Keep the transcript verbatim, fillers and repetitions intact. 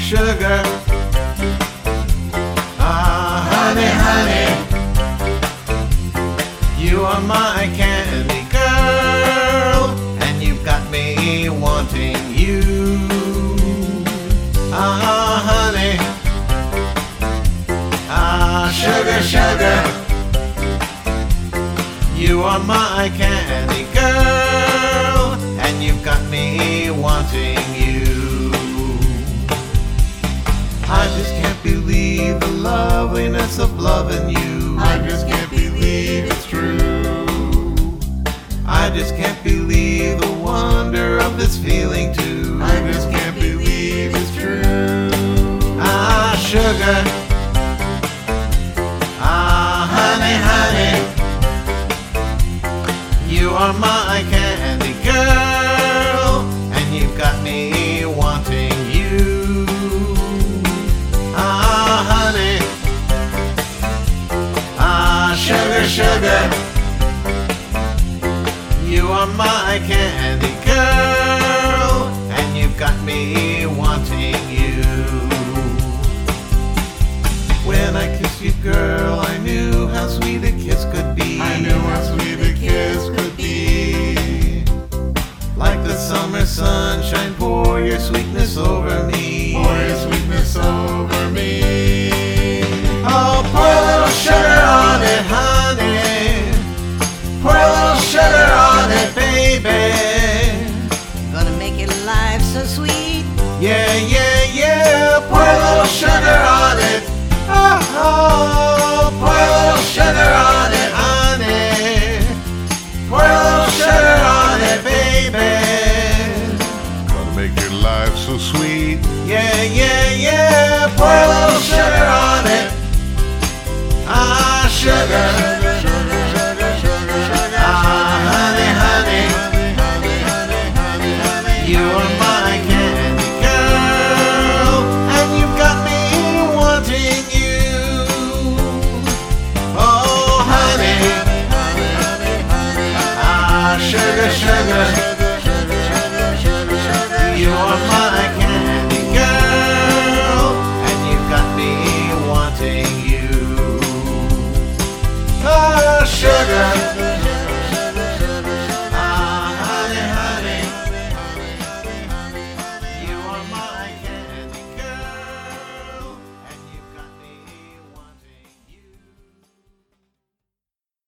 sugar. Ah, honey, honey, you are my candy girl, and you've got me wanting you. Ah, honey, ah, sugar, sugar, you are my candy girl, and you've got me wanting you. I just can't believe the loveliness of loving you. I just can't believe it's true. I just can't believe the wonder of this feeling too. I just can't believe it's true. Ah, sugar. Ah, honey, honey, you are my candy girl, and you've got me wanting you. Ah, honey, ah, sugar, sugar, you are my candy girl, and you've got me wanting you. When I kissed you, girl, I knew how sweet a kiss could be. I knew how sweet a kiss could be. Like the summer sunshine, pour your sweetness over me. Pour your sweetness over me. Oh, pour a little sugar on it, honey. Pour a little sugar on it, baby. Gonna make your life so sweet. Yeah, yeah, yeah. Pour a little sugar on it. Oh, oh, pour a little sugar on it, honey. Pour a little sugar on it, baby. Gonna make your life so sweet. Yeah, yeah, yeah. Pour a little sugar on it. Ah, sugar. Ah, honey, honey, you are my candy girl, and you've got me wanting you. Oh, honey, ah, sugar, sugar, you are my candy girl, and you've got me wanting you. Ah, sugar.